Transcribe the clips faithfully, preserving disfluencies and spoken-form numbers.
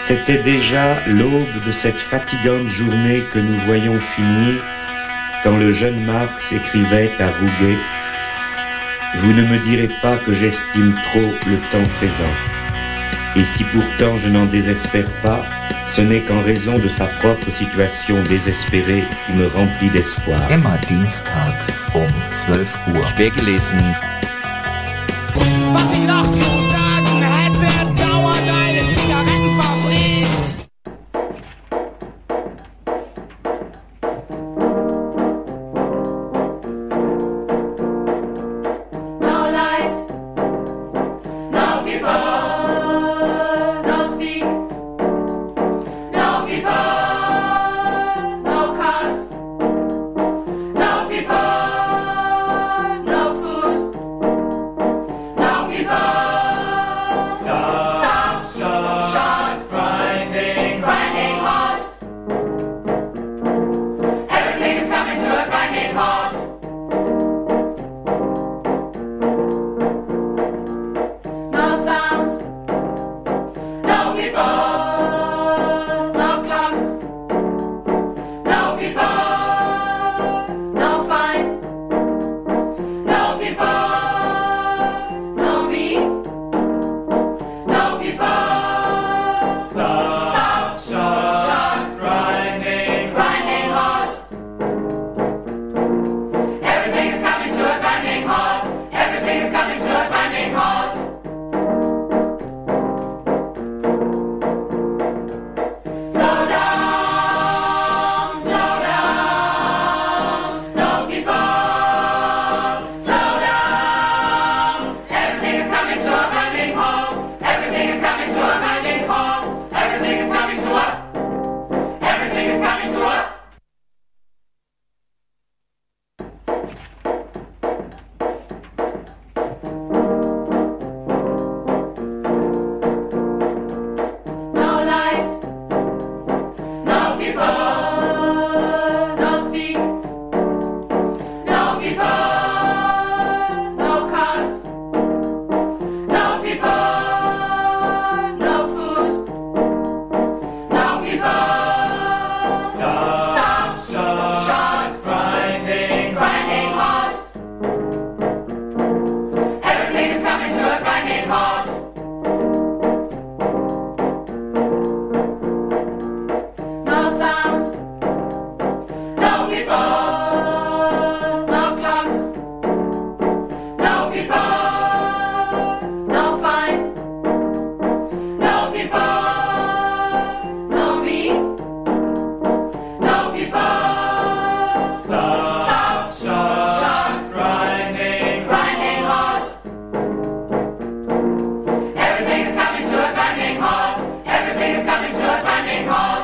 C'était déjà l'aube de cette fatigante journée que nous voyons finir quand le jeune Marx écrivait à Rouget « Vous ne me direz pas que j'estime trop le temps présent. Et si pourtant je n'en désespère pas, ce n'est qu'en raison de sa propre situation désespérée qui me remplit d'espoir. » Immer dienstags um zwölf Uhr. Quergelesen. Was ich noch zu sagen hätte, dauert eine Zigarettenfabrik. No light, no people, no speak, no people, no cars, no people, no food, no people. Stop, stop, short, grinding, grinding hard. Everything is coming to a grinding halt. No sound, no people, no clocks, no people, no fine, no people, no me, no people. Stop, stop, short, grinding, grinding hard. Everything is coming to a grinding halt. Everything is coming to a grinding halt. Slow down, slow down, no people. Slow down. Everything is coming to a grinding halt. Everything is coming to a grinding halt. Everything is coming to a. Everything is coming to a. No light, no people, no speak, no people, no cars, no people, no food, no people. Stop, stop, short, grinding, grinding hard. Everything is coming to a grinding halt. No sound, no people, no clocks, no people, no fine, no people, no me, no people. Stop, short, grinding, grinding hard. Everything is coming to a grinding halt. Everything is coming to a grinding halt.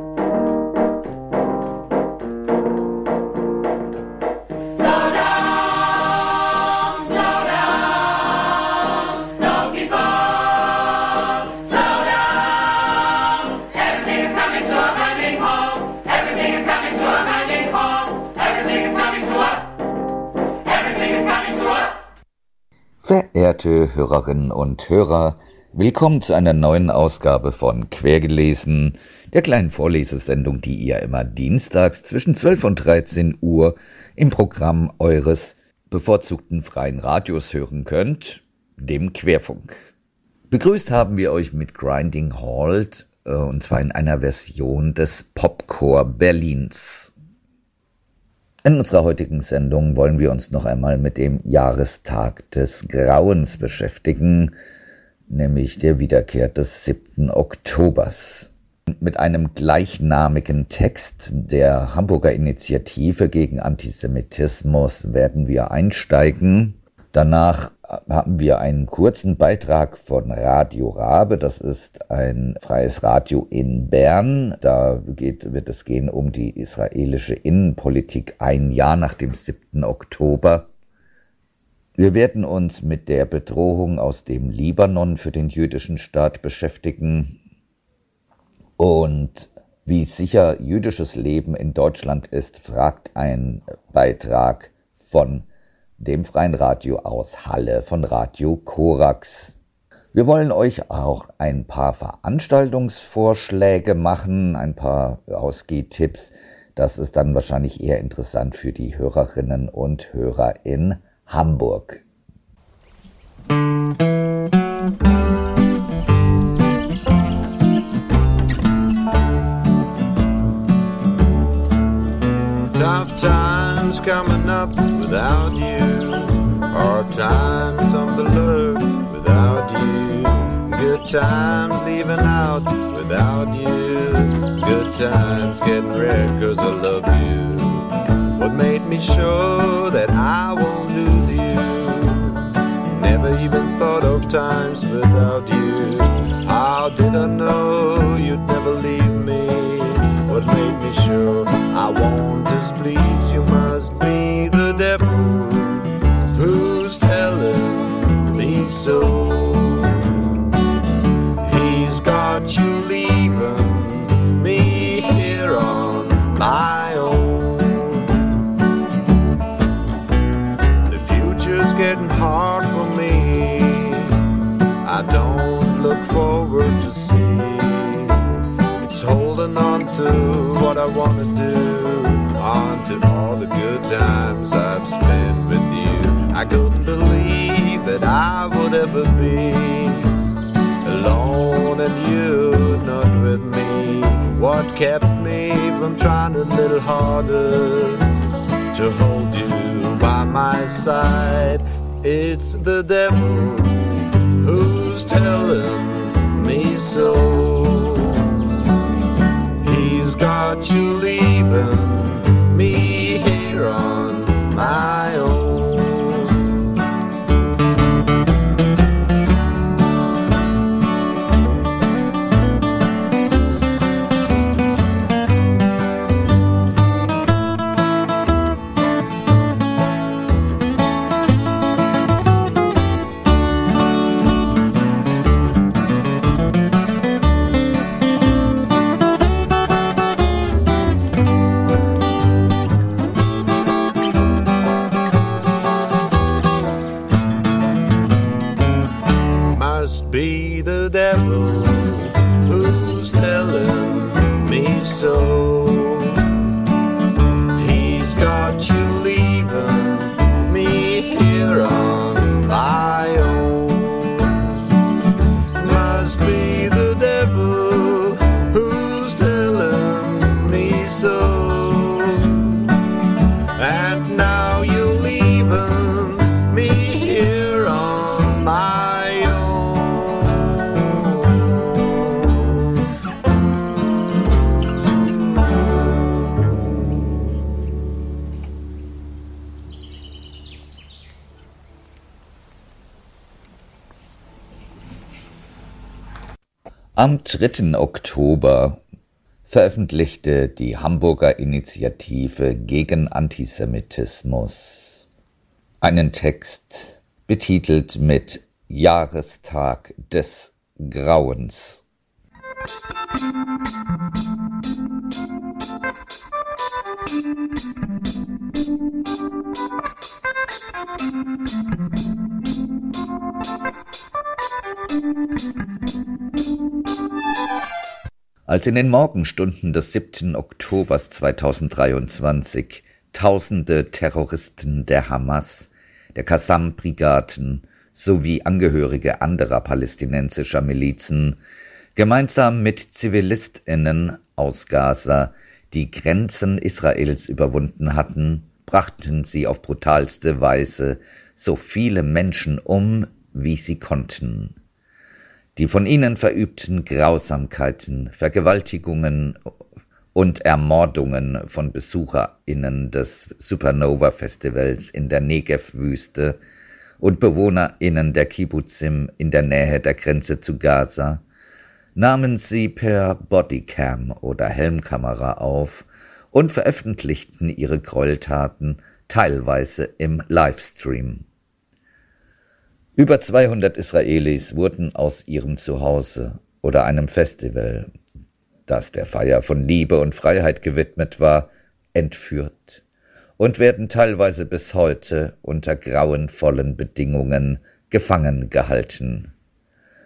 Slow down, slow down, no people. Slow down. Everything is coming to a grinding halt. Everything is coming to a grinding halt. Everything is coming to a. Everything is coming to a. Verehrte Hörerinnen und Hörer, willkommen zu einer neuen Ausgabe von Quergelesen, der kleinen Vorlesesendung, die ihr immer dienstags zwischen zwölf und dreizehn Uhr im Programm eures bevorzugten freien Radios hören könnt, dem Querfunk. Begrüßt haben wir euch mit Grinding Halt, äh, und zwar in einer Version des Popcore Berlins. In unserer heutigen Sendung wollen wir uns noch einmal mit dem Jahrestag des Grauens beschäftigen, nämlich der Wiederkehr des siebten Oktobers. Mit einem gleichnamigen Text der Hamburger Initiative gegen Antisemitismus werden wir einsteigen. Danach haben wir einen kurzen Beitrag von Radio Rabe, das ist ein freies Radio in Bern. Da geht, wird es gehen um die israelische Innenpolitik ein Jahr nach dem siebten Oktober. Wir werden uns mit der Bedrohung aus dem Libanon für den jüdischen Staat beschäftigen und wie sicher jüdisches Leben in Deutschland ist, fragt ein Beitrag von dem freien Radio aus Halle, von Radio Korax. Wir wollen euch auch ein paar Veranstaltungsvorschläge machen, ein paar Ausgehtipps. Das ist dann wahrscheinlich eher interessant für die Hörerinnen und Hörer in Hamburg. Tough times coming up without you, hard times on the lurk without you, good times leaving out without you, good times getting rare cause I love you. What made me sure that I won't lose you? Never even thought of times without you. How did I know you'd never leave me? What made me sure I won't displease you? Must be the devil who's telling me so. He's got you leaving me here on my own. The future's getting hard for me. I don't look forward to see. It's holding on to what I want to do, on to all the good times I've spent with you. I couldn't believe that I would ever be alone and you not with me. What kept me from trying a little harder to hold you by my side? It's the devil who's telling me so. He's got you leaving me here on my own. Be the devil who's telling me so. He's got you leaving me here on my own. Must be the devil who's telling me so. And now you're leaving me here on my own. Am dritten Oktober veröffentlichte die Hamburger Initiative gegen Antisemitismus einen Text betitelt mit Jahrestag des Grauens. Als in den Morgenstunden des siebten Oktobers zweitausenddreiundzwanzig Tausende Terroristen der Hamas, der Qassam-Brigaden sowie Angehörige anderer palästinensischer Milizen gemeinsam mit ZivilistInnen aus Gaza die Grenzen Israels überwunden hatten, brachten sie auf brutalste Weise so viele Menschen um, wie sie konnten. Die von ihnen verübten Grausamkeiten, Vergewaltigungen und Ermordungen von BesucherInnen des Supernova-Festivals in der Negev-Wüste und BewohnerInnen der Kibbutzim in der Nähe der Grenze zu Gaza nahmen sie per Bodycam oder Helmkamera auf und veröffentlichten ihre Gräueltaten teilweise im Livestream. Über zweihundert Israelis wurden aus ihrem Zuhause oder einem Festival, das der Feier von Liebe und Freiheit gewidmet war, entführt und werden teilweise bis heute unter grauenvollen Bedingungen gefangen gehalten.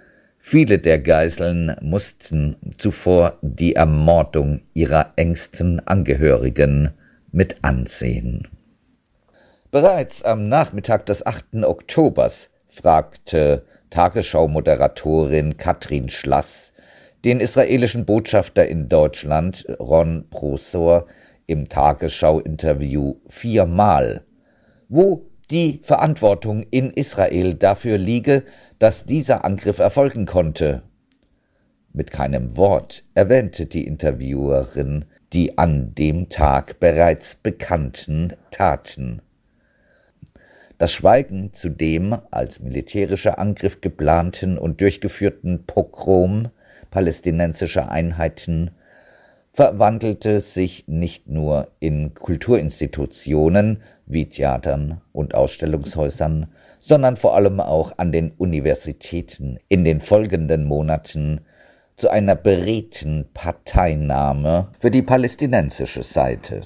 Viele der Geiseln mussten zuvor die Ermordung ihrer engsten Angehörigen mit ansehen. Bereits am Nachmittag des achten Oktobers fragte Tagesschau-Moderatorin Katrin Schlass den israelischen Botschafter in Deutschland, Ron Prosor, im Tagesschau-Interview viermal, wo die Verantwortung in Israel dafür liege, dass dieser Angriff erfolgen konnte. Mit keinem Wort erwähnte die Interviewerin die an dem Tag bereits bekannten Taten. Das Schweigen zu dem als militärischer Angriff geplanten und durchgeführten Pogrom palästinensischer Einheiten verwandelte sich nicht nur in Kulturinstitutionen wie Theatern und Ausstellungshäusern, sondern vor allem auch an den Universitäten in den folgenden Monaten zu einer beredten Parteinahme für die palästinensische Seite.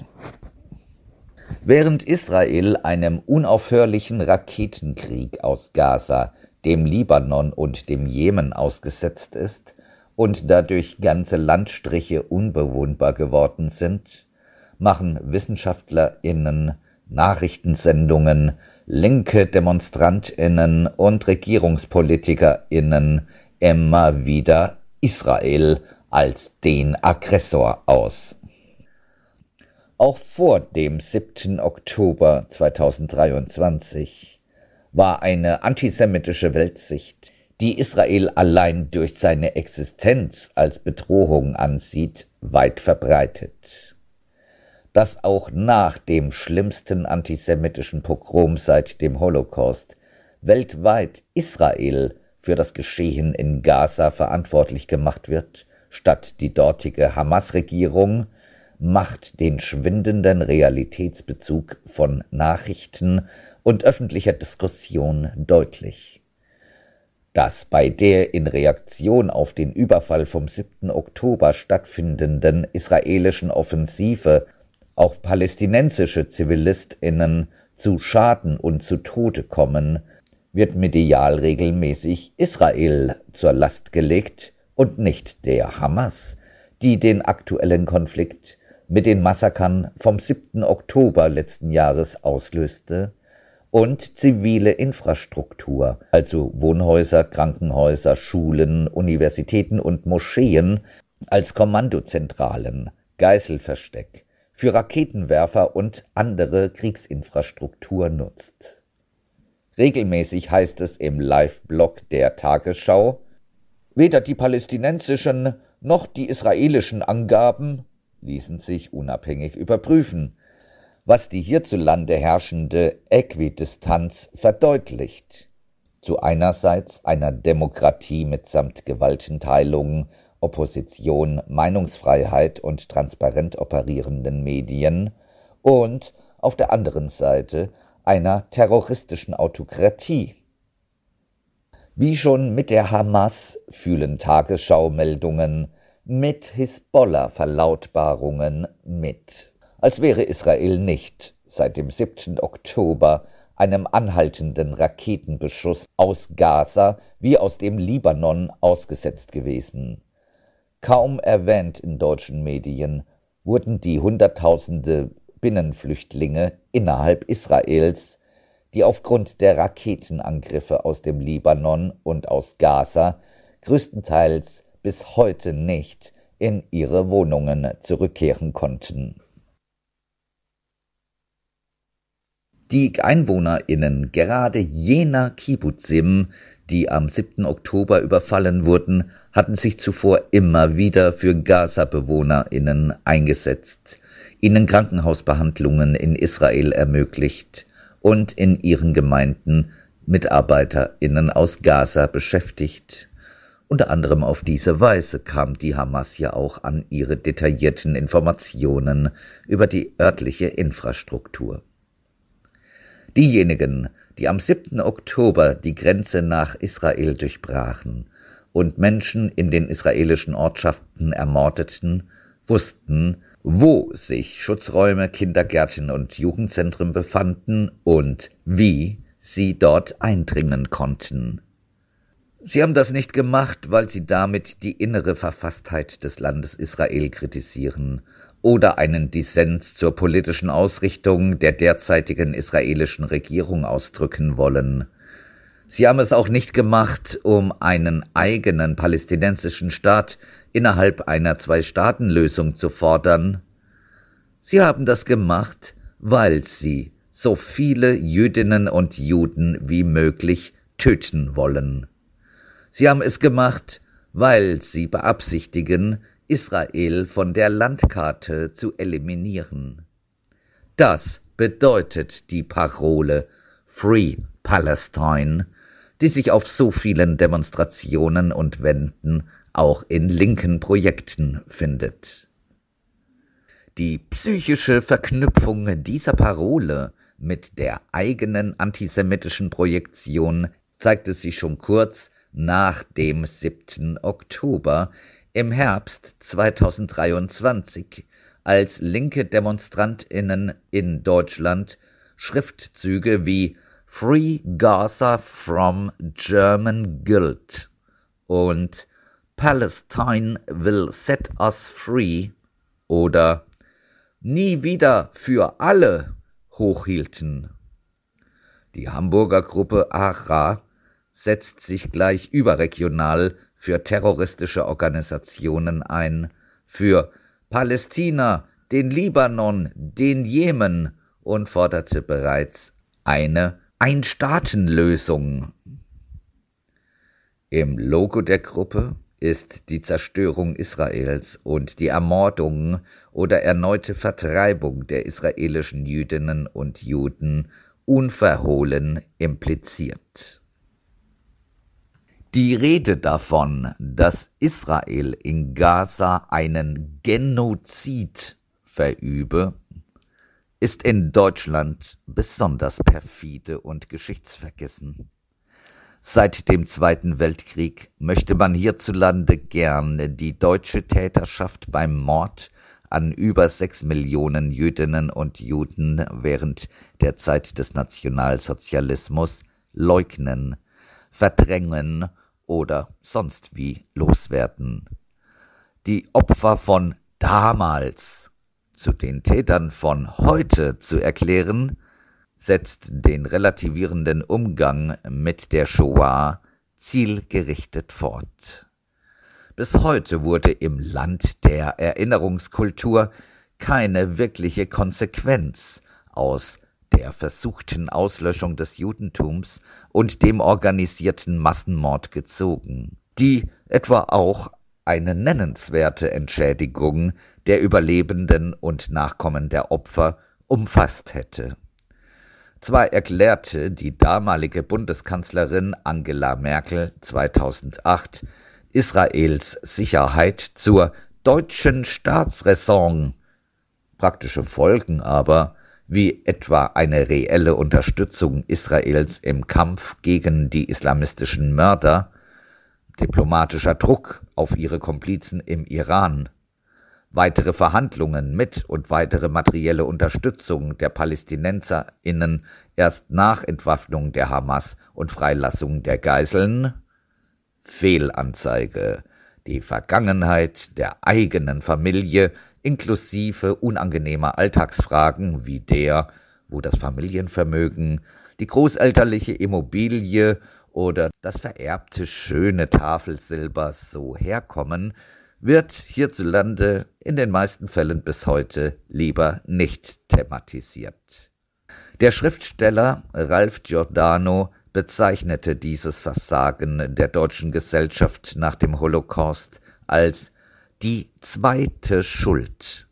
Während Israel einem unaufhörlichen Raketenkrieg aus Gaza, dem Libanon und dem Jemen ausgesetzt ist und dadurch ganze Landstriche unbewohnbar geworden sind, machen WissenschaftlerInnen, Nachrichtensendungen, linke DemonstrantInnen und RegierungspolitikerInnen immer wieder Israel als den Aggressor aus. Auch vor dem siebten Oktober zweitausenddreiundzwanzig war eine antisemitische Weltsicht, die Israel allein durch seine Existenz als Bedrohung ansieht, weit verbreitet. Dass auch nach dem schlimmsten antisemitischen Pogrom seit dem Holocaust weltweit Israel für das Geschehen in Gaza verantwortlich gemacht wird, statt die dortige Hamas-Regierung, macht den schwindenden Realitätsbezug von Nachrichten und öffentlicher Diskussion deutlich. Dass bei der in Reaktion auf den Überfall vom siebten Oktober stattfindenden israelischen Offensive auch palästinensische ZivilistInnen zu Schaden und zu Tode kommen, wird medial regelmäßig Israel zur Last gelegt und nicht der Hamas, die den aktuellen Konflikt mit den Massakern vom siebten Oktober letzten Jahres auslöste und zivile Infrastruktur, also Wohnhäuser, Krankenhäuser, Schulen, Universitäten und Moscheen als Kommandozentralen, Geiselversteck für Raketenwerfer und andere Kriegsinfrastruktur nutzt. Regelmäßig heißt es im Live-Blog der Tagesschau, weder die palästinensischen noch die israelischen Angaben ließen sich unabhängig überprüfen, was die hierzulande herrschende Äquidistanz verdeutlicht. Zu einerseits einer Demokratie mitsamt Gewaltenteilung, Opposition, Meinungsfreiheit und transparent operierenden Medien und auf der anderen Seite einer terroristischen Autokratie. Wie schon mit der Hamas fühlen Tagesschau-Meldungen mit Hisbollah-Verlautbarungen mit, als wäre Israel nicht seit dem siebten Oktober einem anhaltenden Raketenbeschuss aus Gaza wie aus dem Libanon ausgesetzt gewesen. Kaum erwähnt in deutschen Medien wurden die Hunderttausende Binnenflüchtlinge innerhalb Israels, die aufgrund der Raketenangriffe aus dem Libanon und aus Gaza größtenteils bis heute nicht in ihre Wohnungen zurückkehren konnten. Die EinwohnerInnen gerade jener Kibbutzim, die am siebten Oktober überfallen wurden, hatten sich zuvor immer wieder für Gaza-BewohnerInnen eingesetzt, ihnen Krankenhausbehandlungen in Israel ermöglicht und in ihren Gemeinden MitarbeiterInnen aus Gaza beschäftigt. Unter anderem auf diese Weise kam die Hamas ja auch an ihre detaillierten Informationen über die örtliche Infrastruktur. Diejenigen, die am siebten Oktober die Grenze nach Israel durchbrachen und Menschen in den israelischen Ortschaften ermordeten, wussten, wo sich Schutzräume, Kindergärten und Jugendzentren befanden und wie sie dort eindringen konnten. Sie haben das nicht gemacht, weil sie damit die innere Verfasstheit des Landes Israel kritisieren oder einen Dissens zur politischen Ausrichtung der derzeitigen israelischen Regierung ausdrücken wollen. Sie haben es auch nicht gemacht, um einen eigenen palästinensischen Staat innerhalb einer Zwei-Staaten-Lösung zu fordern. Sie haben das gemacht, weil sie so viele Jüdinnen und Juden wie möglich töten wollen. Sie haben es gemacht, weil sie beabsichtigen, Israel von der Landkarte zu eliminieren. Das bedeutet die Parole Free Palestine, die sich auf so vielen Demonstrationen und Wänden auch in linken Projekten findet. Die psychische Verknüpfung dieser Parole mit der eigenen antisemitischen Projektion zeigte sich schon kurz nach dem siebten Oktober im Herbst zweitausenddreiundzwanzig, als linke DemonstrantInnen in Deutschland Schriftzüge wie Free Gaza from German Guilt und Palestine will set us free oder Nie wieder für alle hochhielten. Die Hamburger Gruppe ARA setzt sich gleich überregional für terroristische Organisationen ein, für Palästina, den Libanon, den Jemen und forderte bereits eine Ein-Staaten-Lösung. Im Logo der Gruppe ist die Zerstörung Israels und die Ermordung oder erneute Vertreibung der israelischen Jüdinnen und Juden unverhohlen impliziert. Die Rede davon, dass Israel in Gaza einen Genozid verübe, ist in Deutschland besonders perfide und geschichtsvergessen. Seit dem Zweiten Weltkrieg möchte man hierzulande gern die deutsche Täterschaft beim Mord an über sechs Millionen Jüdinnen und Juden während der Zeit des Nationalsozialismus leugnen, verdrängen oder sonst wie loswerden. Die Opfer von damals zu den Tätern von heute zu erklären, setzt den relativierenden Umgang mit der Shoah zielgerichtet fort. Bis heute wurde im Land der Erinnerungskultur keine wirkliche Konsequenz aus der versuchten Auslöschung des Judentums und dem organisierten Massenmord gezogen, die etwa auch eine nennenswerte Entschädigung der Überlebenden und Nachkommen der Opfer umfasst hätte. Zwar erklärte die damalige Bundeskanzlerin Angela Merkel zweitausendacht Israels Sicherheit zur deutschen Staatsräson. Praktische Folgen aber, wie etwa eine reelle Unterstützung Israels im Kampf gegen die islamistischen Mörder, diplomatischer Druck auf ihre Komplizen im Iran, weitere Verhandlungen mit und weitere materielle Unterstützung der PalästinenserInnen erst nach Entwaffnung der Hamas und Freilassung der Geiseln? Fehlanzeige. Die Vergangenheit der eigenen Familie inklusive unangenehmer Alltagsfragen wie der, wo das Familienvermögen, die großelterliche Immobilie oder das vererbte schöne Tafelsilber so herkommen, wird hierzulande in den meisten Fällen bis heute lieber nicht thematisiert. Der Schriftsteller Ralph Giordano bezeichnete dieses Versagen der deutschen Gesellschaft nach dem Holocaust als die zweite Schuld.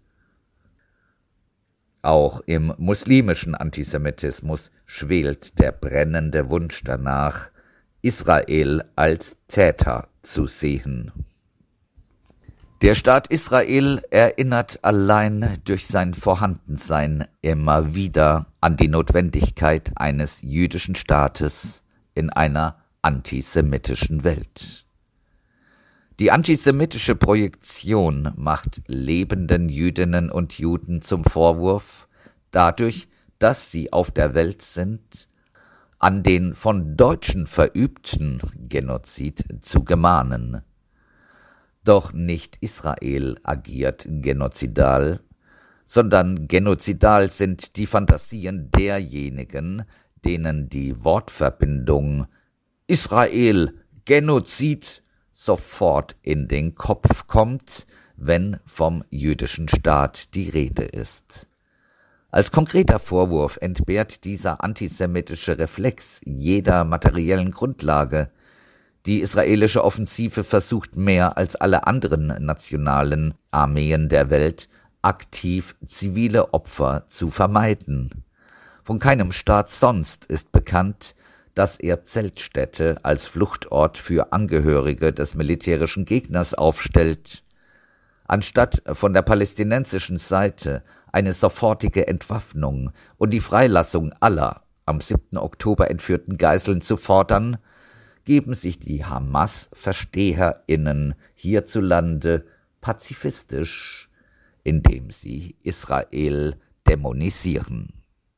Auch im muslimischen Antisemitismus schwelt der brennende Wunsch danach, Israel als Täter zu sehen. Der Staat Israel erinnert allein durch sein Vorhandensein immer wieder an die Notwendigkeit eines jüdischen Staates in einer antisemitischen Welt. Die antisemitische Projektion macht lebenden Jüdinnen und Juden zum Vorwurf, dadurch, dass sie auf der Welt sind, an den von Deutschen verübten Genozid zu gemahnen. Doch nicht Israel agiert genozidal, sondern genozidal sind die Fantasien derjenigen, denen die Wortverbindung Israel, Genozid sofort in den Kopf kommt, wenn vom jüdischen Staat die Rede ist. Als konkreter Vorwurf entbehrt dieser antisemitische Reflex jeder materiellen Grundlage. Die israelische Offensive versucht mehr als alle anderen nationalen Armeen der Welt, aktiv zivile Opfer zu vermeiden. Von keinem Staat sonst ist bekannt, dass er Zeltstädte als Fluchtort für Angehörige des militärischen Gegners aufstellt. Anstatt von der palästinensischen Seite eine sofortige Entwaffnung und die Freilassung aller am siebten Oktober entführten Geiseln zu fordern, geben sich die Hamas-VersteherInnen hierzulande pazifistisch, indem sie Israel dämonisieren.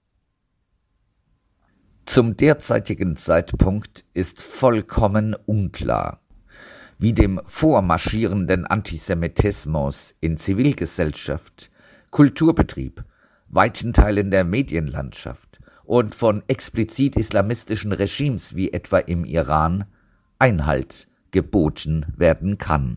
Zum derzeitigen Zeitpunkt ist vollkommen unklar, wie dem vormarschierenden Antisemitismus in Zivilgesellschaft, Kulturbetrieb, weiten Teilen der Medienlandschaft und von explizit islamistischen Regimes wie etwa im Iran Einhalt geboten werden kann.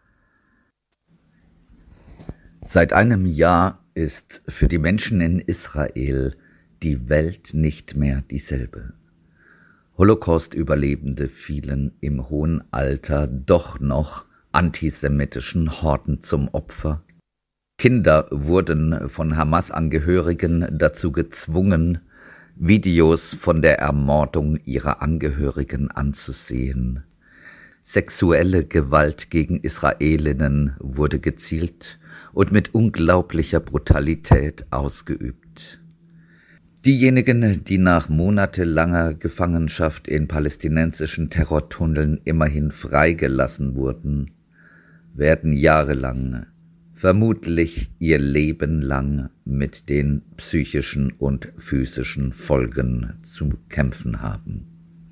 Seit einem Jahr ist für die Menschen in Israel die Welt nicht mehr dieselbe. Holocaust-Überlebende fielen im hohen Alter doch noch antisemitischen Horden zum Opfer. Kinder wurden von Hamas-Angehörigen dazu gezwungen, Videos von der Ermordung ihrer Angehörigen anzusehen. Sexuelle Gewalt gegen Israelinnen wurde gezielt und mit unglaublicher Brutalität ausgeübt. Diejenigen, die nach monatelanger Gefangenschaft in palästinensischen Terrortunneln immerhin freigelassen wurden, werden jahrelang, vermutlich ihr Leben lang mit den psychischen und physischen Folgen zu kämpfen haben.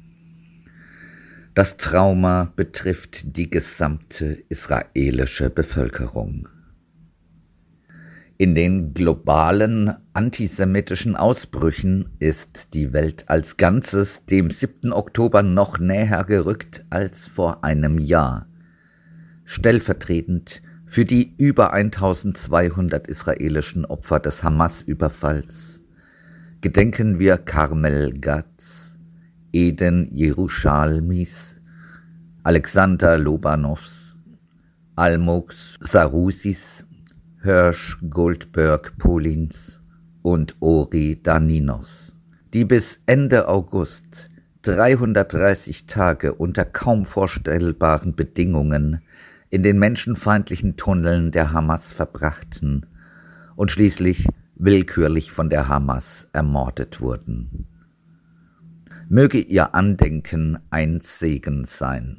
Das Trauma betrifft die gesamte israelische Bevölkerung. In den globalen antisemitischen Ausbrüchen ist die Welt als Ganzes dem siebten Oktober noch näher gerückt als vor einem Jahr. Stellvertretend für die über eintausendzweihundert israelischen Opfer des Hamas-Überfalls gedenken wir Carmel Gatz, Eden Jerushalmis, Alexander Lobanows, Almog Sarusis, Hirsch Goldberg-Polins und Ori Daninos, die bis Ende August dreihundertdreißig Tage unter kaum vorstellbaren Bedingungen in den menschenfeindlichen Tunneln der Hamas verbrachten und schließlich willkürlich von der Hamas ermordet wurden. Möge ihr Andenken ein Segen sein.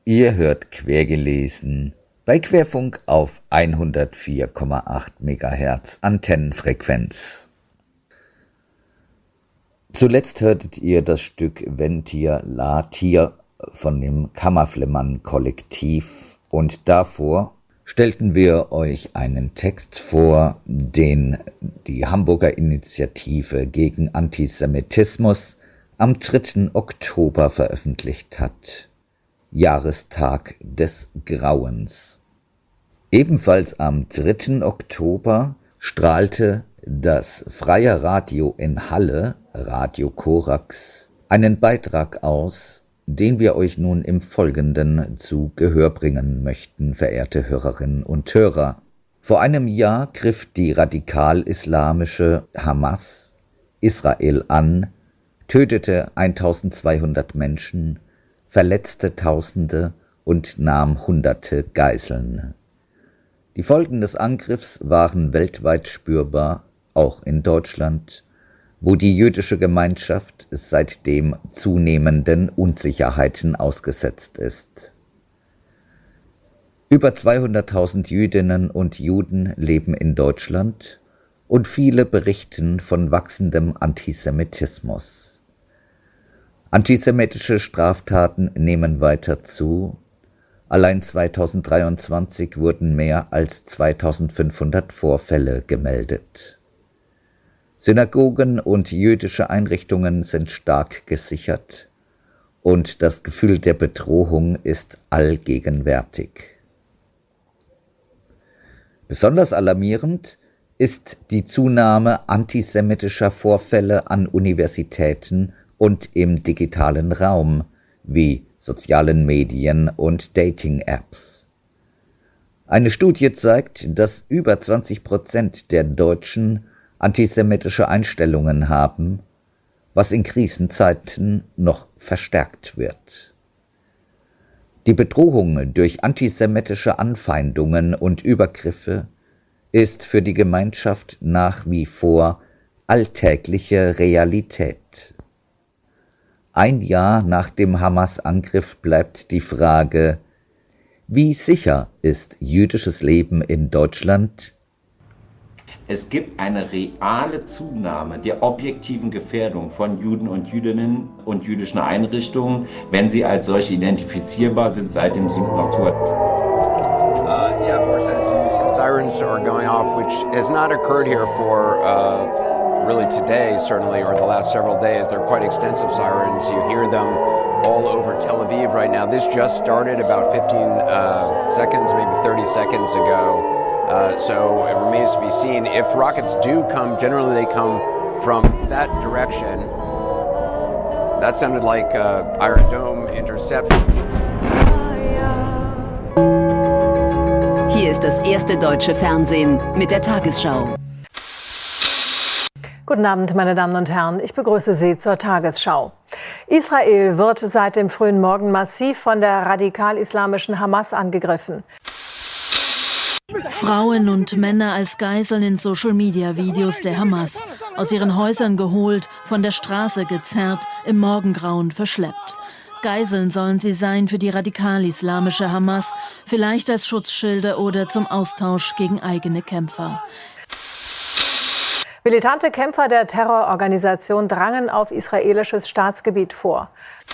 Ihr hört Quergelesen bei Querfunk auf hundertvier Komma acht Megahertz Antennenfrequenz. Zuletzt hörtet ihr das Stück Wenn Tier, La Tier von dem Kammerflimmern-Kollektiv und davor stellten wir euch einen Text vor, den die Hamburger Initiative gegen Antisemitismus am dritten Oktober veröffentlicht hat. Jahrestag des Grauens. Ebenfalls am dritten Oktober strahlte das Freie Radio in Halle, Radio Korax, einen Beitrag aus, den wir euch nun im Folgenden zu Gehör bringen möchten, verehrte Hörerinnen und Hörer. Vor einem Jahr griff die radikal-islamische Hamas Israel an, tötete eintausendzweihundert Menschen, verletzte Tausende und nahm Hunderte Geiseln. Die Folgen des Angriffs waren weltweit spürbar, auch in Deutschland, wo die jüdische Gemeinschaft seitdem zunehmenden Unsicherheiten ausgesetzt ist. Über zweihunderttausend Jüdinnen und Juden leben in Deutschland und viele berichten von wachsendem Antisemitismus. Antisemitische Straftaten nehmen weiter zu. Allein zweitausenddreiundzwanzig wurden mehr als zweitausendfünfhundert Vorfälle gemeldet. Synagogen und jüdische Einrichtungen sind stark gesichert und das Gefühl der Bedrohung ist allgegenwärtig. Besonders alarmierend ist die Zunahme antisemitischer Vorfälle an Universitäten und im digitalen Raum, wie sozialen Medien und Dating-Apps. Eine Studie zeigt, dass über zwanzig Prozent der Deutschen antisemitische Einstellungen haben, was in Krisenzeiten noch verstärkt wird. Die Bedrohung durch antisemitische Anfeindungen und Übergriffe ist für die Gemeinschaft nach wie vor alltägliche Realität. Ein Jahr nach dem Hamas-Angriff bleibt die Frage, wie sicher ist jüdisches Leben in Deutschland? Es gibt eine reale Zunahme der objektiven Gefährdung von Juden und Jüdinnen und jüdischen Einrichtungen, wenn sie als solche identifizierbar sind seit dem siebten Oktober. Uh, yeah, of course, as sirens are going off, which has not occurred here for uh, really today, certainly, or the last several days. They're quite extensive sirens. You hear them all over Tel Aviv right now. This just started about fifteen uh, seconds, maybe thirty seconds ago. Uh, so it remains to be seen. If rockets do come, generally they come from that direction. That sounded like uh, Iron Dome interception. Hier ist das erste deutsche Fernsehen mit der Tagesschau. Guten Abend, meine Damen und Herren. Ich begrüße Sie zur Tagesschau. Israel wird seit dem frühen Morgen massiv von der radikal-islamischen Hamas angegriffen. Frauen und Männer als Geiseln in Social-Media-Videos der Hamas. Aus ihren Häusern geholt, von der Straße gezerrt, im Morgengrauen verschleppt. Geiseln sollen sie sein für die radikal-islamische Hamas, vielleicht als Schutzschilde oder zum Austausch gegen eigene Kämpfer. Militante Kämpfer der Terrororganisation drangen auf israelisches Staatsgebiet vor.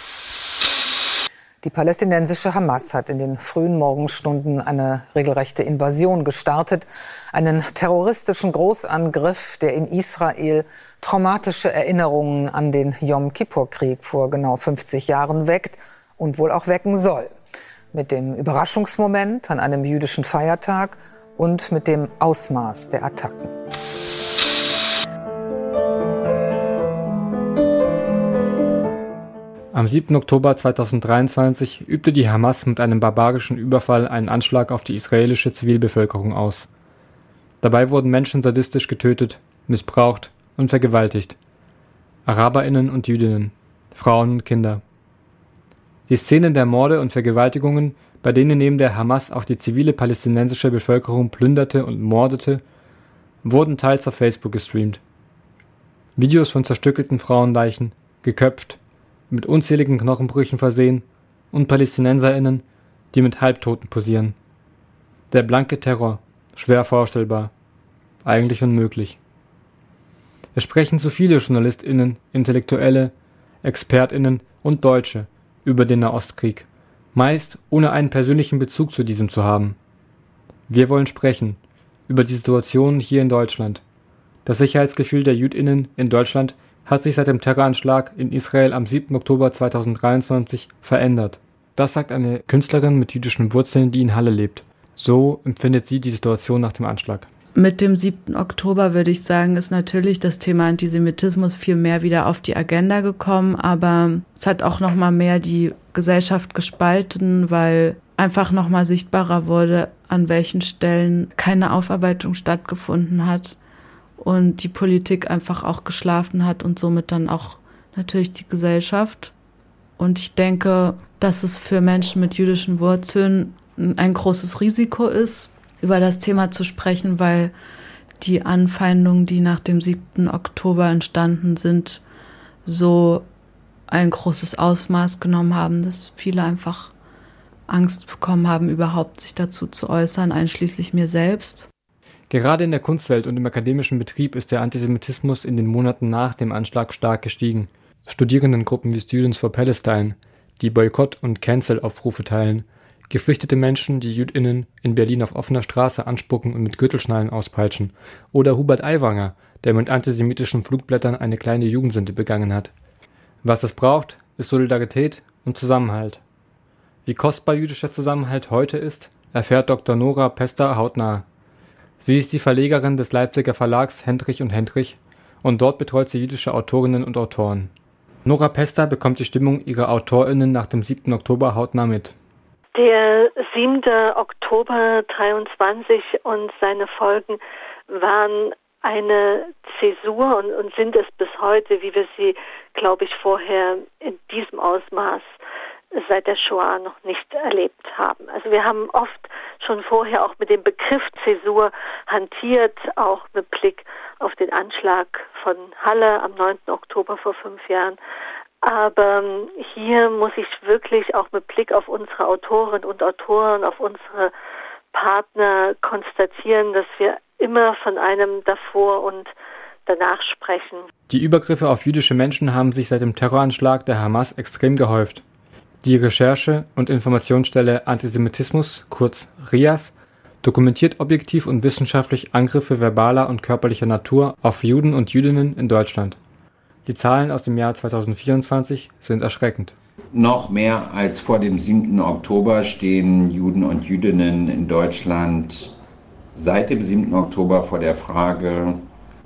Die palästinensische Hamas hat in den frühen Morgenstunden eine regelrechte Invasion gestartet, einen terroristischen Großangriff, der in Israel traumatische Erinnerungen an den Jom-Kippur-Krieg vor genau fünfzig Jahren weckt und wohl auch wecken soll. Mit dem Überraschungsmoment an einem jüdischen Feiertag und mit dem Ausmaß der Attacken. Am siebten Oktober zweitausenddreiundzwanzig übte die Hamas mit einem barbarischen Überfall einen Anschlag auf die israelische Zivilbevölkerung aus. Dabei wurden Menschen sadistisch getötet, missbraucht und vergewaltigt. AraberInnen und Jüdinnen, Frauen und Kinder. Die Szenen der Morde und Vergewaltigungen, bei denen neben der Hamas auch die zivile palästinensische Bevölkerung plünderte und mordete, wurden teils auf Facebook gestreamt. Videos von zerstückelten Frauenleichen, geköpft, mit unzähligen Knochenbrüchen versehen und PalästinenserInnen, die mit Halbtoten posieren. Der blanke Terror, schwer vorstellbar, eigentlich unmöglich. Es sprechen zu viele JournalistInnen, Intellektuelle, ExpertInnen und Deutsche über den Nahostkrieg, meist ohne einen persönlichen Bezug zu diesem zu haben. Wir wollen sprechen über die Situation hier in Deutschland. Das Sicherheitsgefühl der JüdInnen in Deutschland hat sich seit dem Terroranschlag in Israel am siebten Oktober zweitausenddreiundzwanzig verändert. Das sagt eine Künstlerin mit jüdischen Wurzeln, die in Halle lebt. So empfindet sie die Situation nach dem Anschlag. Mit dem siebten Oktober würde ich sagen, ist natürlich das Thema Antisemitismus viel mehr wieder auf die Agenda gekommen, aber es hat auch noch mal mehr die Gesellschaft gespalten, weil einfach noch mal sichtbarer wurde, an welchen Stellen keine Aufarbeitung stattgefunden hat und die Politik einfach auch geschlafen hat und somit dann auch natürlich die Gesellschaft. Und ich denke, dass es für Menschen mit jüdischen Wurzeln ein großes Risiko ist, über das Thema zu sprechen, weil die Anfeindungen, die nach dem siebten Oktober entstanden sind, so ein großes Ausmaß genommen haben, dass viele einfach Angst bekommen haben, überhaupt sich dazu zu äußern, einschließlich mir selbst. Gerade in der Kunstwelt und im akademischen Betrieb ist der Antisemitismus in den Monaten nach dem Anschlag stark gestiegen. Studierendengruppen wie Students for Palestine, die Boykott- und Cancel-Aufrufe teilen, geflüchtete Menschen, die JüdInnen in Berlin auf offener Straße anspucken und mit Gürtelschnallen auspeitschen. Oder Hubert Aiwanger, der mit antisemitischen Flugblättern eine kleine Jugendsünde begangen hat. Was es braucht, ist Solidarität und Zusammenhalt. Wie kostbar jüdischer Zusammenhalt heute ist, erfährt Doktor Nora Pester hautnah. Sie ist die Verlegerin des Leipziger Verlags Hendrich und Hendrich und dort betreut sie jüdische Autorinnen und Autoren. Nora Pester bekommt die Stimmung ihrer AutorInnen nach dem siebten Oktober hautnah mit. Der siebte Oktober dreiundzwanzig und seine Folgen waren eine Zäsur und, und sind es bis heute, wie wir sie, glaube ich, vorher in diesem Ausmaß seit der Shoah noch nicht erlebt haben. Also wir haben oft schon vorher auch mit dem Begriff Zäsur hantiert, auch mit Blick auf den Anschlag von Halle am neunten Oktober vor fünf Jahren. Aber hier muss ich wirklich auch mit Blick auf unsere Autorinnen und Autoren, auf unsere Partner konstatieren, dass wir immer von einem davor und danach sprechen. Die Übergriffe auf jüdische Menschen haben sich seit dem Terroranschlag der Hamas extrem gehäuft. Die Recherche- und Informationsstelle Antisemitismus, kurz R I A S, dokumentiert objektiv und wissenschaftlich Angriffe verbaler und körperlicher Natur auf Juden und Jüdinnen in Deutschland. Die Zahlen aus dem Jahr zweitausendvierundzwanzig sind erschreckend. Noch mehr als vor dem siebten Oktober stehen Juden und Jüdinnen in Deutschland seit dem siebten Oktober vor der Frage,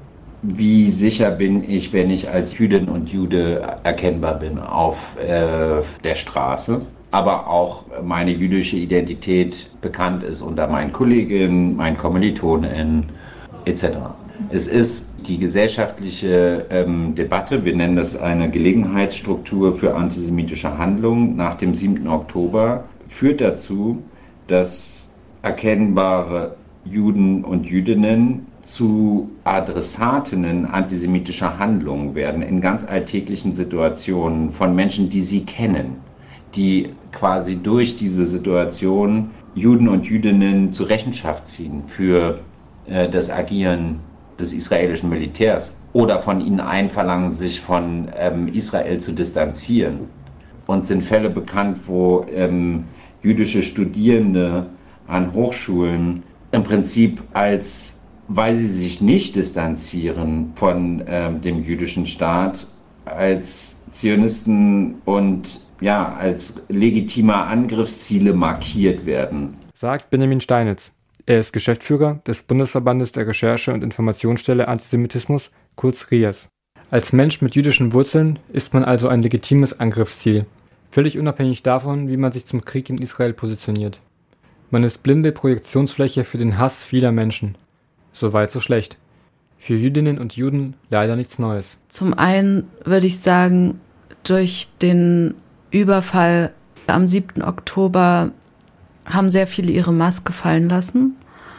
wie sicher bin ich, wenn ich als Jüdin und Jude erkennbar bin auf äh, der Straße, aber auch meine jüdische Identität bekannt ist unter meinen Kolleginnen, meinen KommilitonInnen et cetera. Es ist die gesellschaftliche ähm, Debatte, wir nennen das eine Gelegenheitsstruktur für antisemitische Handlungen nach dem siebten Oktober, führt dazu, dass erkennbare Juden und Jüdinnen zu Adressatinnen antisemitischer Handlungen werden in ganz alltäglichen Situationen von Menschen, die sie kennen, die quasi durch diese Situation Juden und Jüdinnen zur Rechenschaft ziehen für äh, das Agieren des israelischen Militärs oder von ihnen einverlangen, sich von ähm, Israel zu distanzieren. Uns sind Fälle bekannt, wo ähm, jüdische Studierende an Hochschulen im Prinzip als, weil sie sich nicht distanzieren von ähm, dem jüdischen Staat, als Zionisten und ja, als legitime Angriffsziele markiert werden. Sagt Benjamin Steinitz. Er ist Geschäftsführer des Bundesverbandes der Recherche- und Informationsstelle Antisemitismus, kurz R I A S. Als Mensch mit jüdischen Wurzeln ist man also ein legitimes Angriffsziel, völlig unabhängig davon, wie man sich zum Krieg in Israel positioniert. Man ist blinde Projektionsfläche für den Hass vieler Menschen. So weit, so schlecht. Für Jüdinnen und Juden leider nichts Neues. Zum einen würde ich sagen, durch den Überfall am siebten Oktober haben sehr viele ihre Maske fallen lassen.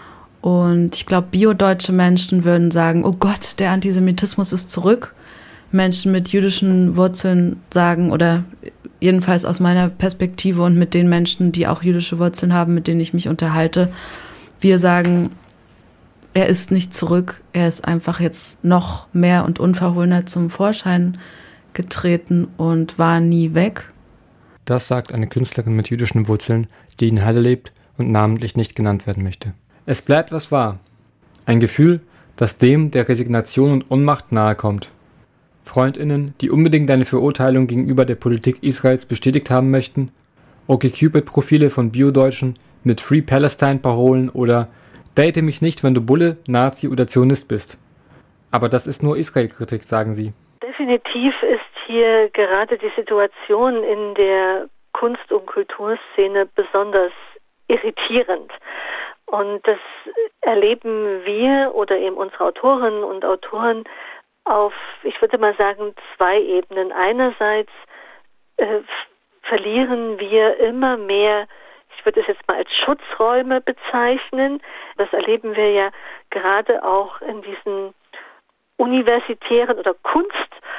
Und ich glaube, biodeutsche Menschen würden sagen, oh Gott, der Antisemitismus ist zurück. Menschen mit jüdischen Wurzeln sagen oder jedenfalls aus meiner Perspektive und mit den Menschen, die auch jüdische Wurzeln haben, mit denen ich mich unterhalte, wir sagen, er ist nicht zurück, er ist einfach jetzt noch mehr und unverhohlener zum Vorschein getreten und war nie weg. Das sagt eine Künstlerin mit jüdischen Wurzeln, die in Halle lebt und namentlich nicht genannt werden möchte. Es bleibt, was war. Ein Gefühl, das dem der Resignation und Ohnmacht nahe kommt. FreundInnen, die unbedingt eine Verurteilung gegenüber der Politik Israels bestätigt haben möchten, OkCupid-Profile von Bio-Deutschen mit Free Palestine-Parolen oder Date mich nicht, wenn du Bulle, Nazi oder Zionist bist. Aber das ist nur Israel-Kritik, sagen sie. Definitiv ist hier gerade die Situation in der Kunst- und Kulturszene besonders irritierend. Und das erleben wir oder eben unsere Autorinnen und Autoren auf, ich würde mal sagen, zwei Ebenen. Einerseits äh, verlieren wir immer mehr, ich würde es jetzt mal als Schutzräume bezeichnen. Das erleben wir ja gerade auch in diesen universitären oder Kunst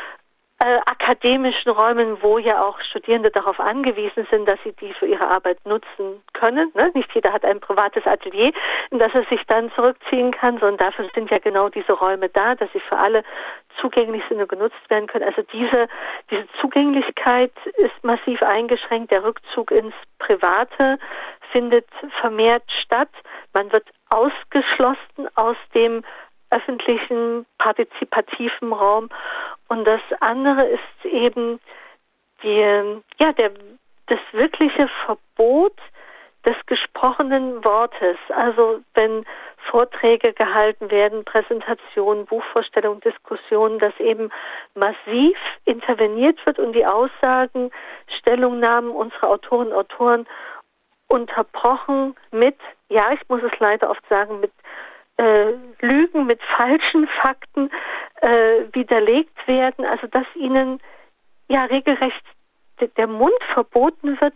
Äh, akademischen Räumen, wo ja auch Studierende darauf angewiesen sind, dass sie die für ihre Arbeit nutzen können. Ne? Nicht jeder hat ein privates Atelier, in das er sich dann zurückziehen kann, sondern dafür sind ja genau diese Räume da, dass sie für alle zugänglich sind und genutzt werden können. Also diese, diese Zugänglichkeit ist massiv eingeschränkt. Der Rückzug ins Private findet vermehrt statt. Man wird ausgeschlossen aus dem öffentlichen, partizipativen Raum. Und das andere ist eben die, ja, der, das wirkliche Verbot des gesprochenen Wortes. Also wenn Vorträge gehalten werden, Präsentationen, Buchvorstellungen, Diskussionen, dass eben massiv interveniert wird und die Aussagen, Stellungnahmen unserer Autorinnen und Autoren unterbrochen mit, ja, ich muss es leider oft sagen, mit Äh, Lügen, mit falschen Fakten äh, widerlegt werden, also dass ihnen ja regelrecht de- der Mund verboten wird,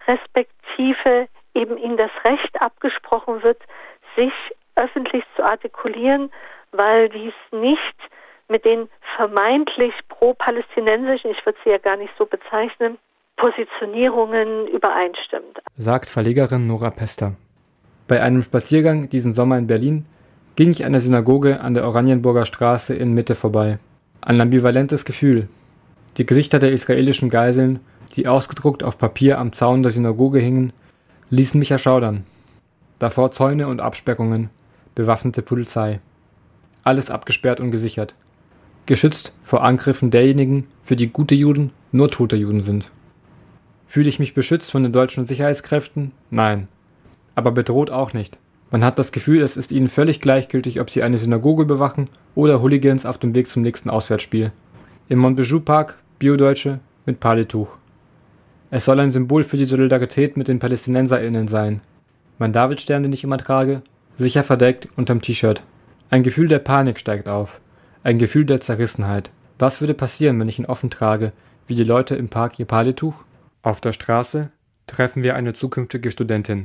respektive eben ihnen das Recht abgesprochen wird, sich öffentlich zu artikulieren, weil dies nicht mit den vermeintlich pro-palästinensischen, ich würde sie ja gar nicht so bezeichnen, Positionierungen übereinstimmt. Sagt Verlegerin Nora Pester. Bei einem Spaziergang diesen Sommer in Berlin ging ich an der Synagoge an der Oranienburger Straße in Mitte vorbei. Ein ambivalentes Gefühl. Die Gesichter der israelischen Geiseln, die ausgedruckt auf Papier am Zaun der Synagoge hingen, ließen mich erschaudern. Davor Zäune und Absperrungen, bewaffnete Polizei. Alles abgesperrt und gesichert. Geschützt vor Angriffen derjenigen, für die gute Juden nur tote Juden sind. Fühle ich mich beschützt von den deutschen Sicherheitskräften? Nein. Aber bedroht auch nicht. Man hat das Gefühl, es ist ihnen völlig gleichgültig, ob sie eine Synagoge bewachen oder Hooligans auf dem Weg zum nächsten Auswärtsspiel. Im Montbijou-Park Bio-Deutsche mit Palituch. Es soll ein Symbol für die Solidarität mit den PalästinenserInnen sein. Mein Davidstern, den ich immer trage, sicher verdeckt unterm T-Shirt. Ein Gefühl der Panik steigt auf. Ein Gefühl der Zerrissenheit. Was würde passieren, wenn ich ihn offen trage, wie die Leute im Park ihr Palituch? Auf der Straße treffen wir eine zukünftige Studentin.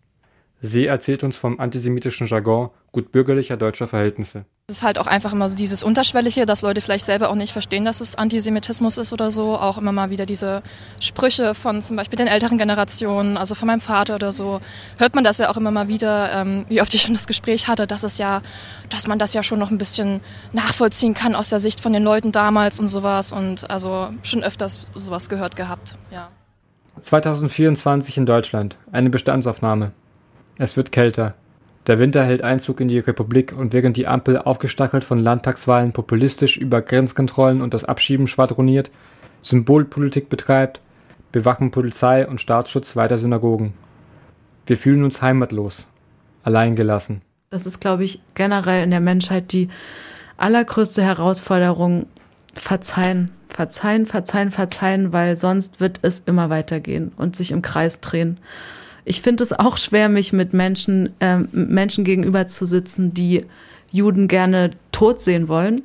Sie erzählt uns vom antisemitischen Jargon gutbürgerlicher deutscher Verhältnisse. Es ist halt auch einfach immer so dieses Unterschwellige, dass Leute vielleicht selber auch nicht verstehen, dass es Antisemitismus ist oder so. Auch immer mal wieder diese Sprüche von zum Beispiel den älteren Generationen, also von meinem Vater oder so. Hört man das ja auch immer mal wieder, ähm, wie oft ich schon das Gespräch hatte, dass es ja, dass man das ja schon noch ein bisschen nachvollziehen kann aus der Sicht von den Leuten damals und sowas. Und also schon öfters sowas gehört gehabt, ja. zwanzig vierundzwanzig in Deutschland. Eine Bestandsaufnahme. Es wird kälter. Der Winter hält Einzug in die Republik und während die Ampel aufgestachelt von Landtagswahlen populistisch über Grenzkontrollen und das Abschieben schwadroniert, Symbolpolitik betreibt, bewachen Polizei und Staatsschutz weiter Synagogen. Wir fühlen uns heimatlos, alleingelassen. Das ist, glaube ich, generell in der Menschheit die allergrößte Herausforderung. Verzeihen, verzeihen, verzeihen, verzeihen, weil sonst wird es immer weitergehen und sich im Kreis drehen. Ich finde es auch schwer, mich mit Menschen, äh, Menschen gegenüber zu sitzen, die Juden gerne tot sehen wollen.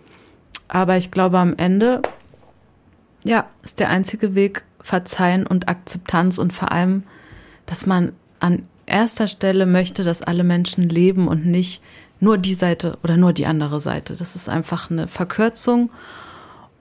Aber ich glaube, am Ende, ja, ist der einzige Weg Verzeihen und Akzeptanz und vor allem, dass man an erster Stelle möchte, dass alle Menschen leben und nicht nur die Seite oder nur die andere Seite. Das ist einfach eine Verkürzung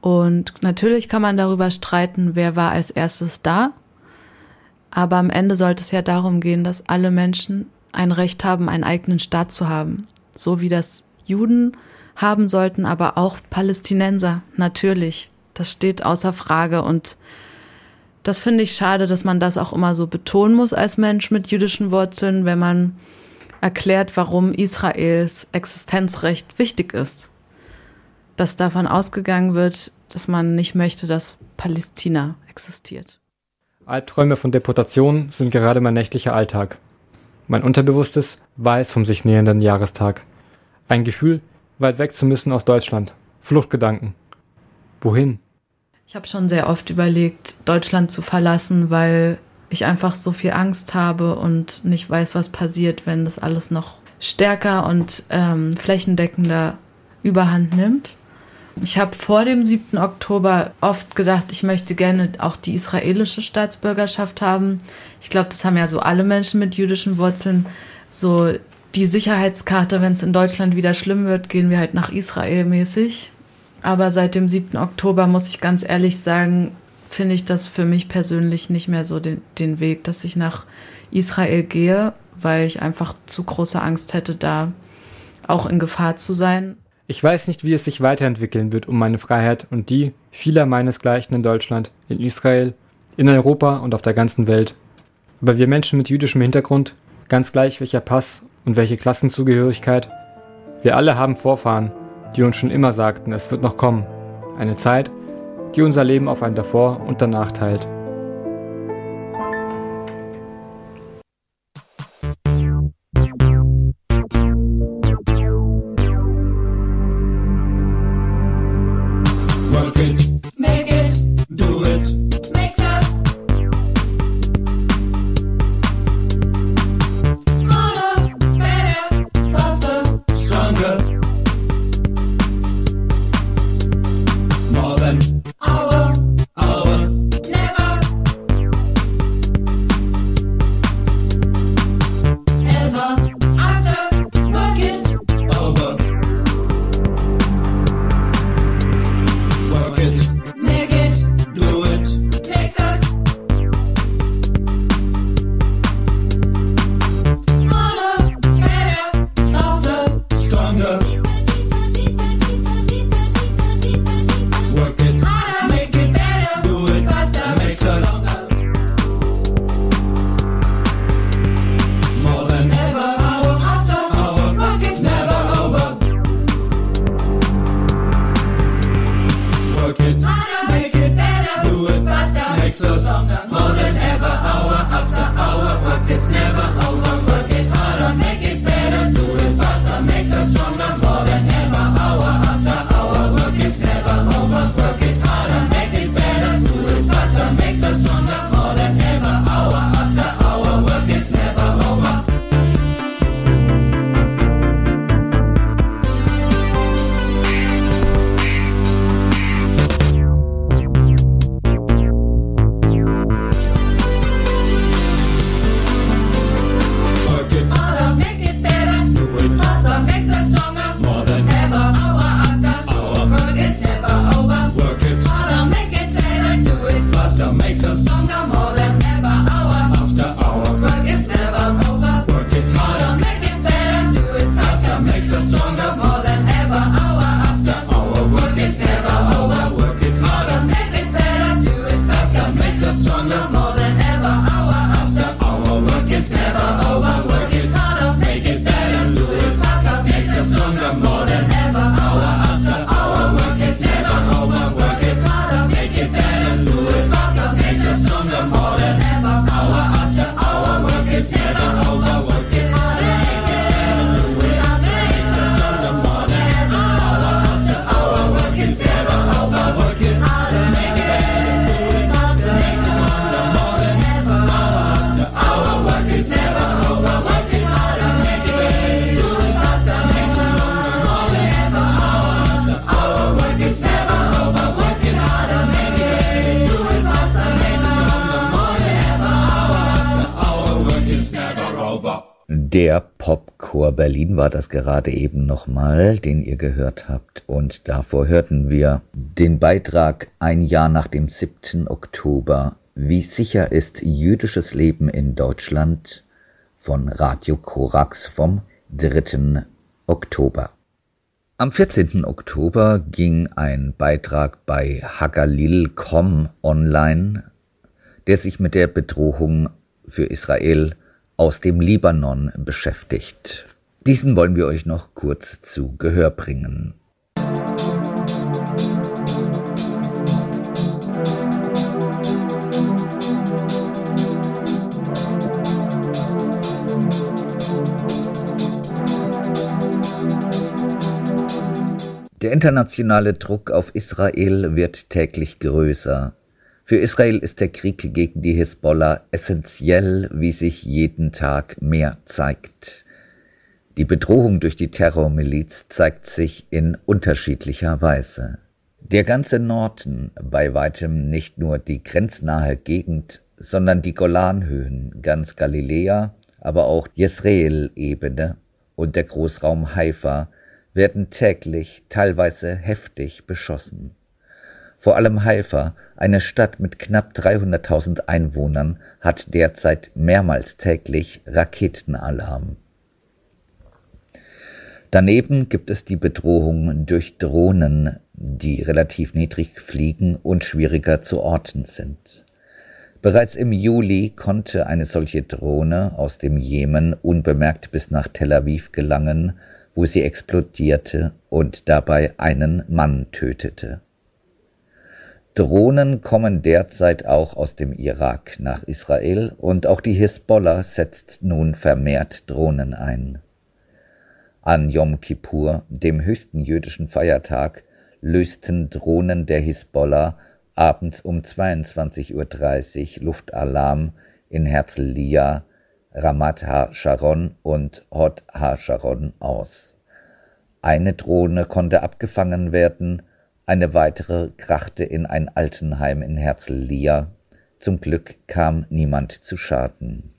Und natürlich kann man darüber streiten, wer war als erstes da. Aber am Ende sollte es ja darum gehen, dass alle Menschen ein Recht haben, einen eigenen Staat zu haben. So wie das Juden haben sollten, aber auch Palästinenser, natürlich. Das steht außer Frage und das finde ich schade, dass man das auch immer so betonen muss als Mensch mit jüdischen Wurzeln, wenn man erklärt, warum Israels Existenzrecht wichtig ist. Dass davon ausgegangen wird, dass man nicht möchte, dass Palästina existiert. Albträume von Deportation sind gerade mein nächtlicher Alltag. Mein Unterbewusstes weiß vom sich nähernden Jahrestag. Ein Gefühl, weit weg zu müssen aus Deutschland. Fluchtgedanken. Wohin? Ich habe schon sehr oft überlegt, Deutschland zu verlassen, weil ich einfach so viel Angst habe und nicht weiß, was passiert, wenn das alles noch stärker und ähm, flächendeckender Überhand nimmt. Ich habe vor dem siebten Oktober oft gedacht, ich möchte gerne auch die israelische Staatsbürgerschaft haben. Ich glaube, das haben ja so alle Menschen mit jüdischen Wurzeln. So die Sicherheitskarte, wenn es in Deutschland wieder schlimm wird, gehen wir halt nach Israel mäßig. Aber seit dem siebten Oktober, muss ich ganz ehrlich sagen, finde ich das für mich persönlich nicht mehr so den, den Weg, dass ich nach Israel gehe, weil ich einfach zu große Angst hätte, da auch in Gefahr zu sein. Ich weiß nicht, wie es sich weiterentwickeln wird um meine Freiheit und die vieler meinesgleichen in Deutschland, in Israel, in Europa und auf der ganzen Welt. Aber wir Menschen mit jüdischem Hintergrund, ganz gleich welcher Pass und welche Klassenzugehörigkeit, wir alle haben Vorfahren, die uns schon immer sagten, es wird noch kommen. Eine Zeit, die unser Leben auf ein Davor und Danach teilt. Work it, make it, do it, makes us harder, better, faster, stronger, more than our, our, never Der Popchor Berlin war das gerade eben nochmal, den ihr gehört habt. Und davor hörten wir den Beitrag Ein Jahr nach dem siebten Oktober. Wie sicher ist jüdisches Leben in Deutschland? Von Radio Korax vom dritten Oktober. Am vierzehnten Oktober ging ein Beitrag bei Hagalil Punkt com online, der sich mit der Bedrohung für Israel aus dem Libanon beschäftigt. Diesen wollen wir euch noch kurz zu Gehör bringen. Der internationale Druck auf Israel wird täglich größer. Für Israel ist der Krieg gegen die Hisbollah essentiell, wie sich jeden Tag mehr zeigt. Die Bedrohung durch die Terrormiliz zeigt sich in unterschiedlicher Weise. Der ganze Norden, bei weitem nicht nur die grenznahe Gegend, sondern die Golanhöhen, ganz Galiläa, aber auch Jezreel-Ebene und der Großraum Haifa werden täglich, teilweise heftig beschossen. Vor allem Haifa, eine Stadt mit knapp dreihunderttausend Einwohnern, hat derzeit mehrmals täglich Raketenalarm. Daneben gibt es die Bedrohung durch Drohnen, die relativ niedrig fliegen und schwieriger zu orten sind. Bereits im Juli konnte eine solche Drohne aus dem Jemen unbemerkt bis nach Tel Aviv gelangen, wo sie explodierte und dabei einen Mann tötete. Drohnen kommen derzeit auch aus dem Irak nach Israel und auch die Hisbollah setzt nun vermehrt Drohnen ein. An Yom Kippur, dem höchsten jüdischen Feiertag, lösten Drohnen der Hisbollah abends um zweiundzwanzig Uhr dreißig Luftalarm in Herzliya, Ramat HaSharon und Hod HaSharon aus. Eine Drohne konnte abgefangen werden, eine weitere krachte in ein Altenheim in Herzliya. Zum Glück kam niemand zu Schaden.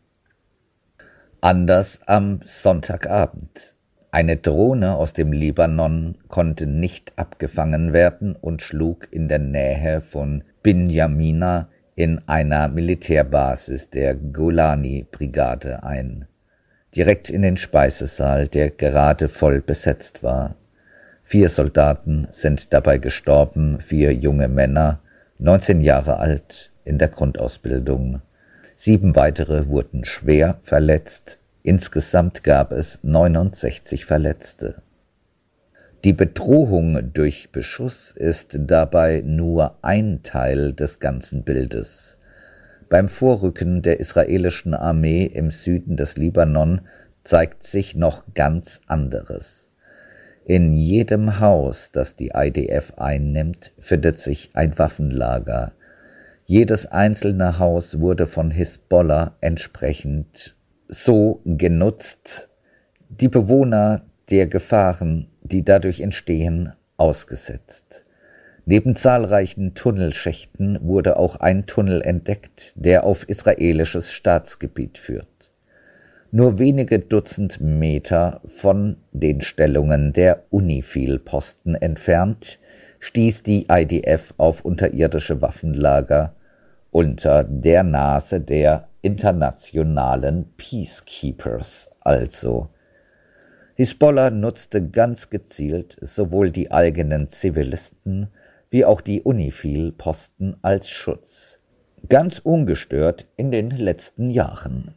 Anders am Sonntagabend. Eine Drohne aus dem Libanon konnte nicht abgefangen werden und schlug in der Nähe von Binjamina in einer Militärbasis der Golani-Brigade ein, direkt in den Speisesaal, der gerade voll besetzt war. Vier Soldaten sind dabei gestorben, vier junge Männer, neunzehn Jahre alt, in der Grundausbildung. Sieben weitere wurden schwer verletzt. Insgesamt gab es neunundsechzig Verletzte. Die Bedrohung durch Beschuss ist dabei nur ein Teil des ganzen Bildes. Beim Vorrücken der israelischen Armee im Süden des Libanon zeigt sich noch ganz anderes. In jedem Haus, das die I D F einnimmt, findet sich ein Waffenlager. Jedes einzelne Haus wurde von Hisbollah entsprechend so genutzt, die Bewohner der Gefahren, die dadurch entstehen, ausgesetzt. Neben zahlreichen Tunnelschächten wurde auch ein Tunnel entdeckt, der auf israelisches Staatsgebiet führt. Nur wenige Dutzend Meter von den Stellungen der UNIFIL-Posten entfernt stieß die I D F auf unterirdische Waffenlager unter der Nase der internationalen Peacekeepers also. Hisbollah nutzte ganz gezielt sowohl die eigenen Zivilisten wie auch die UNIFIL-Posten als Schutz, ganz ungestört in den letzten Jahren.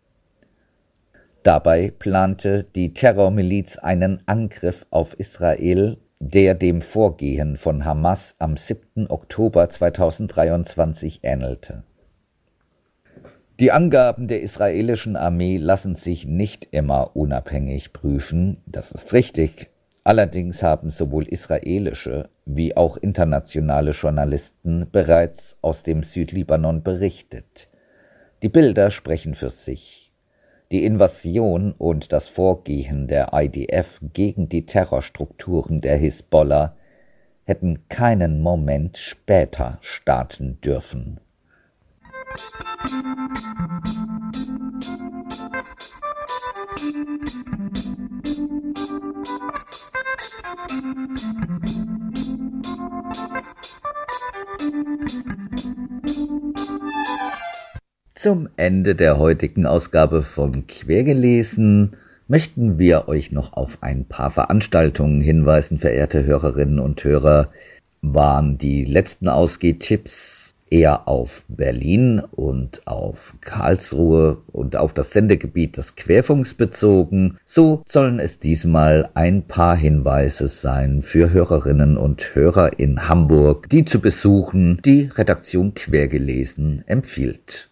Dabei plante die Terrormiliz einen Angriff auf Israel, der dem Vorgehen von Hamas am siebten Oktober zweitausenddreiundzwanzig ähnelte. Die Angaben der israelischen Armee lassen sich nicht immer unabhängig prüfen, das ist richtig. Allerdings haben sowohl israelische wie auch internationale Journalisten bereits aus dem Südlibanon berichtet. Die Bilder sprechen für sich. Die Invasion und das Vorgehen der I D F gegen die Terrorstrukturen der Hisbollah hätten keinen Moment später starten dürfen. Zum Ende der heutigen Ausgabe von Quergelesen möchten wir euch noch auf ein paar Veranstaltungen hinweisen, verehrte Hörerinnen und Hörer. Waren die letzten Ausgehtipps eher auf Berlin und auf Karlsruhe und auf das Sendegebiet des Querfunks bezogen, so sollen es diesmal ein paar Hinweise sein für Hörerinnen und Hörer in Hamburg, die zu besuchen die Redaktion Quergelesen empfiehlt.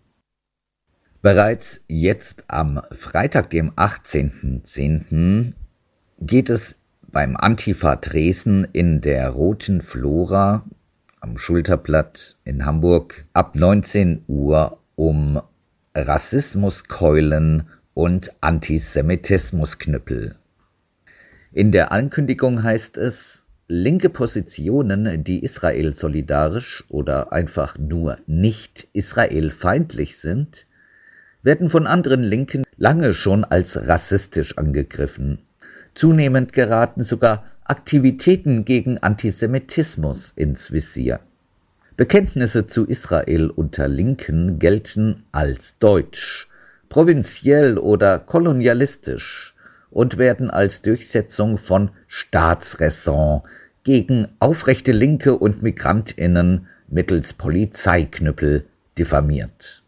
Bereits jetzt am Freitag, dem achtzehnten zehnten geht es beim Antifa Dresden in der Roten Flora am Schulterblatt in Hamburg ab neunzehn Uhr um Rassismuskeulen und Antisemitismusknüppel. In der Ankündigung heißt es, linke Positionen, die Israel solidarisch oder einfach nur nicht israelfeindlich sind, werden von anderen Linken lange schon als rassistisch angegriffen. Zunehmend geraten sogar Aktivitäten gegen Antisemitismus ins Visier. Bekenntnisse zu Israel unter Linken gelten als deutsch, provinziell oder kolonialistisch und werden als Durchsetzung von Staatsräson gegen aufrechte Linke und MigrantInnen mittels Polizeiknüppel diffamiert.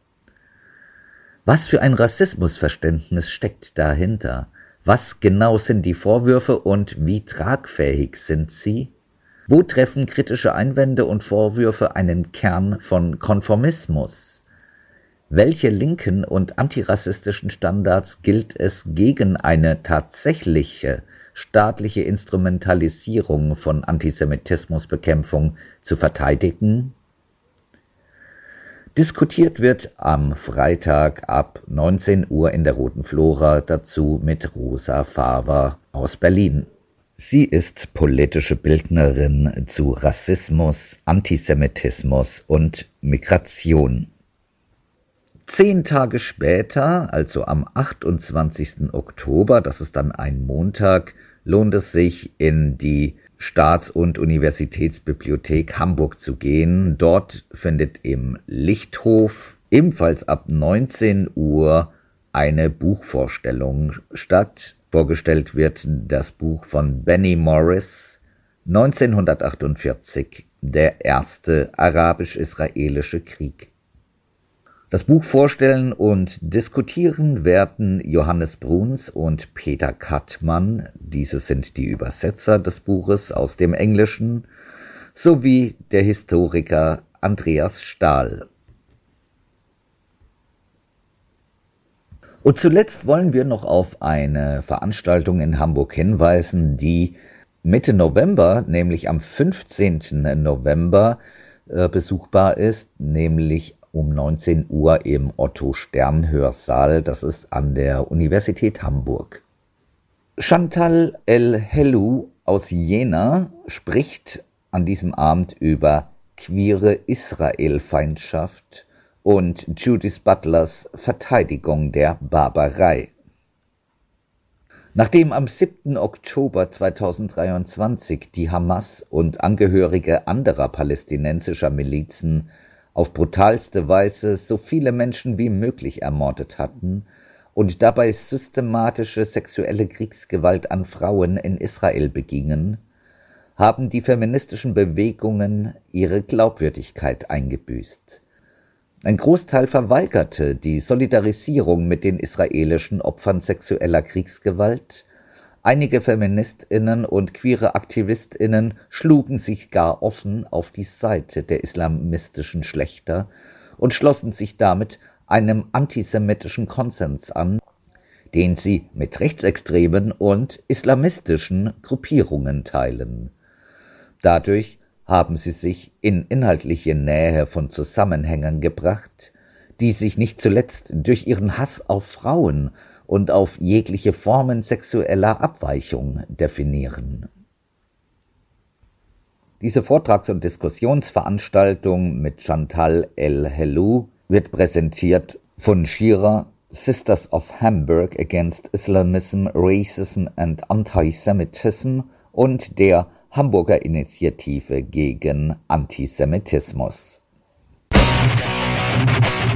Was für ein Rassismusverständnis steckt dahinter? Was genau sind die Vorwürfe und wie tragfähig sind sie? Wo treffen kritische Einwände und Vorwürfe einen Kern von Konformismus? Welche linken und antirassistischen Standards gilt es gegen eine tatsächliche staatliche Instrumentalisierung von Antisemitismusbekämpfung zu verteidigen? Diskutiert wird am Freitag ab neunzehn Uhr in der Roten Flora, dazu mit Rosa Faber aus Berlin. Sie ist politische Bildnerin zu Rassismus, Antisemitismus und Migration. Zehn Tage später, also am achtundzwanzigsten Oktober, das ist dann ein Montag, lohnt es sich, in die Staats- und Universitätsbibliothek Hamburg zu gehen. Dort findet im Lichthof ebenfalls ab neunzehn Uhr eine Buchvorstellung statt. Vorgestellt wird das Buch von Benny Morris, neunzehnhundertachtundvierzig, der erste arabisch-israelische Krieg. Das Buch vorstellen und diskutieren werden Johannes Bruns und Peter Kattmann, diese sind die Übersetzer des Buches aus dem Englischen, sowie der Historiker Andreas Stahl. Und zuletzt wollen wir noch auf eine Veranstaltung in Hamburg hinweisen, die Mitte November, nämlich am fünfzehnten November, äh, besuchbar ist, nämlich um neunzehn Uhr im Otto-Stern-Hörsaal, das ist an der Universität Hamburg. Chantal El-Helou aus Jena spricht an diesem Abend über queere Israelfeindschaft und Judith Butlers Verteidigung der Barbarei. Nachdem am siebten Oktober zweitausenddreiundzwanzig die Hamas und Angehörige anderer palästinensischer Milizen auf brutalste Weise so viele Menschen wie möglich ermordet hatten und dabei systematische sexuelle Kriegsgewalt an Frauen in Israel begingen, haben die feministischen Bewegungen ihre Glaubwürdigkeit eingebüßt. Ein Großteil verweigerte die Solidarisierung mit den israelischen Opfern sexueller Kriegsgewalt. Einige FeministInnen und queere AktivistInnen schlugen sich gar offen auf die Seite der islamistischen Schlächter und schlossen sich damit einem antisemitischen Konsens an, den sie mit rechtsextremen und islamistischen Gruppierungen teilen. Dadurch haben sie sich in inhaltliche Nähe von Zusammenhängen gebracht, die sich nicht zuletzt durch ihren Hass auf Frauen und auf jegliche Formen sexueller Abweichung definieren. Diese Vortrags- und Diskussionsveranstaltung mit Chantal El-Helou wird präsentiert von Shira, Sisters of Hamburg Against Islamism, Racism and Antisemitism und der Hamburger Initiative gegen Antisemitismus.